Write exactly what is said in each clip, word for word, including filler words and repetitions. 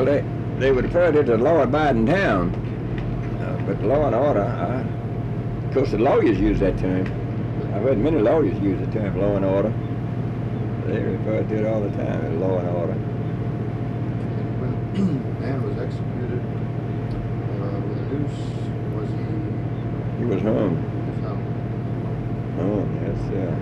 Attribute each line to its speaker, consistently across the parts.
Speaker 1: Well, they they would refer it to law-abiding town, uh, but law and order. Uh, of course, the lawyers use that term. I've heard many lawyers use the term law and order. They refer to it all the time as law and order.
Speaker 2: When man was executed uh, with a noose, was he?
Speaker 1: He was hung.
Speaker 2: He was hung.
Speaker 1: Hung. That's uh.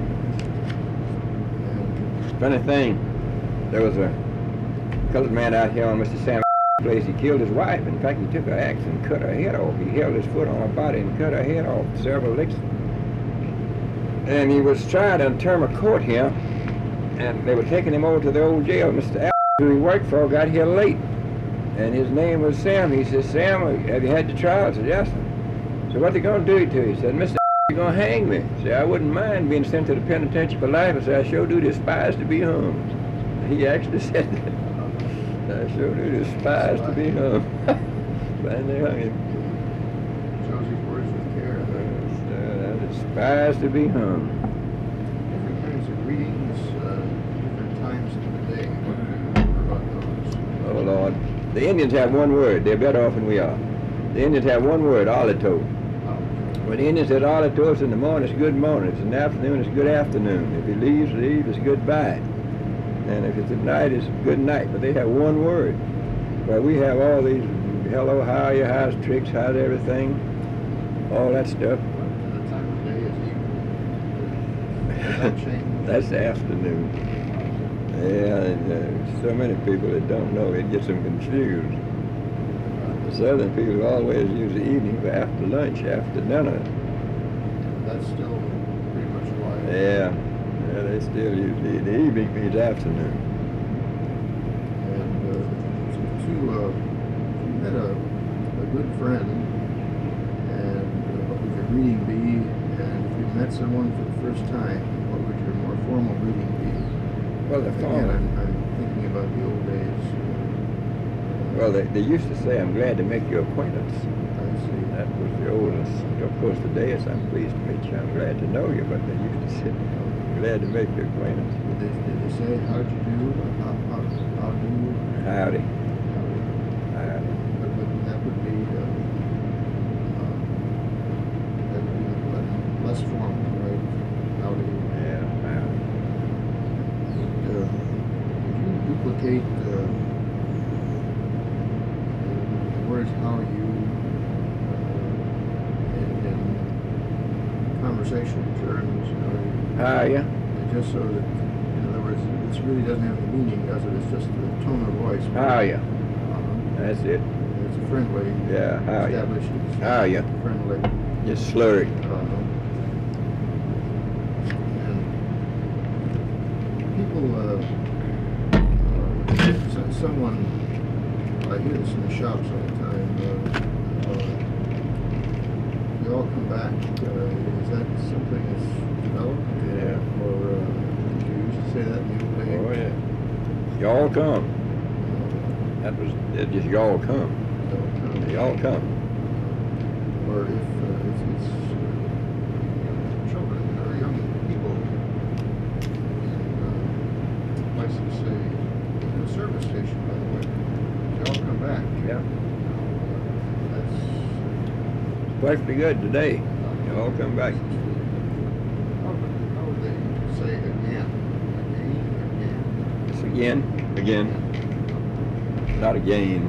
Speaker 2: And
Speaker 1: Funny thing, there was a colored man out here on Mister Sam place. He killed his wife. In fact, he took an axe and cut her head off. He held his foot on her body and cut her head off, several licks. And he was tried in term of court here, and they were taking him over to the old jail. Mister Al, who he worked for, got here late, and his name was Sam. He said, "Sam, have you had the trial?" I said, "Yes, sir." So what they gonna do to you? He said, "Mister You're gonna hang me." I said, "I wouldn't mind being sent to the penitentiary for life." I said, "I sure do despise to be hung." He actually said that. "I sure do despise to be hung." And they hung him.
Speaker 2: chose his words with care.
Speaker 1: Uh, I despise to be hung.
Speaker 2: Different kinds of readings, uh, different times of the day. What do you remember about those?
Speaker 1: Oh, Lord. The Indians have one word. They're better off than we are. The Indians have one word, alito. When the Indian said alito, it's in the morning, it's good morning. It's in the afternoon, it's good afternoon. If he leaves, leave, it's goodbye. And if it's at night, it's good night. But they have one word. Well, we have all these, hello, how are you, how's tricks, how's everything, all that stuff.
Speaker 2: What the time of day is evening? Does that change?
Speaker 1: That's the afternoon. Yeah, and uh, so many people that don't know, it gets them confused. The southern people always use the evening for after lunch, after dinner.
Speaker 2: That's still pretty much why.
Speaker 1: Yeah, yeah, they still use the, the evening means afternoon.
Speaker 2: And uh, to, to uh, if you met a, a good friend, and uh, what would your greeting be? And if you met someone for the first time, what would your more formal greeting be?
Speaker 1: Well, the
Speaker 2: Again,
Speaker 1: formal.
Speaker 2: I'm, I'm thinking about the old days.
Speaker 1: Well, they, they used to say, "I'm glad to make your acquaintance."
Speaker 2: I see.
Speaker 1: That was the oldest. Of course, today it's, "I'm pleased to meet you, I'm glad to know you," but they used to say, "Glad to make your acquaintance."
Speaker 2: Did they, did they say, how'd you do? How, how, how do you?
Speaker 1: Howdy.
Speaker 2: Howdy.
Speaker 1: Howdy.
Speaker 2: But, but that would be, uh, uh, that would be less formal, right? Howdy.
Speaker 1: Yeah, howdy.
Speaker 2: And, uh, would you duplicate uh, the words how you uh, in, in conversation terms, you know,
Speaker 1: How are you?
Speaker 2: just so that, in other words, this really doesn't have any meaning, does it? It's just the tone of voice.
Speaker 1: How are you?
Speaker 2: Uh-huh.
Speaker 1: That's it.
Speaker 2: It's a friendly.
Speaker 1: Yeah, how are you?
Speaker 2: Establishes.
Speaker 1: How are you?
Speaker 2: Friendly.
Speaker 1: Just slur it.
Speaker 2: Uh, and people, uh, uh, so- someone, I hear this in the shops all the time, uh, uh, they all come back. Uh, is that something that's developed?
Speaker 1: Yeah.
Speaker 2: Or uh, did you used to say that in the old days?
Speaker 1: Oh, yeah. Y'all come. That was, it just y'all come.
Speaker 2: Uh,
Speaker 1: Y'all come.
Speaker 2: Or if uh, it's, it's uh, children or young people in uh, places, say, in a service station, by the way, they all come back.
Speaker 1: Yeah.
Speaker 2: You know, uh, that's
Speaker 1: Perfectly good today. Y'all come back.
Speaker 2: How would, how would they say again? Again?
Speaker 1: It's again, again, not again.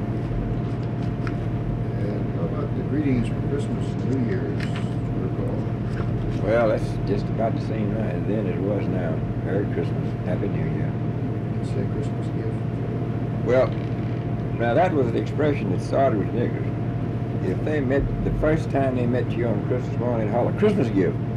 Speaker 2: And how about the greetings for Christmas and New Year's, to recall?
Speaker 1: Well, that's just about the same night then as it was now. Merry Christmas, Happy New Year.
Speaker 2: You say Christmas gift.
Speaker 1: Well, now that was the expression that started with niggers. If they met, the first time they met you on Christmas morning, they'd holler, "Christmas gift."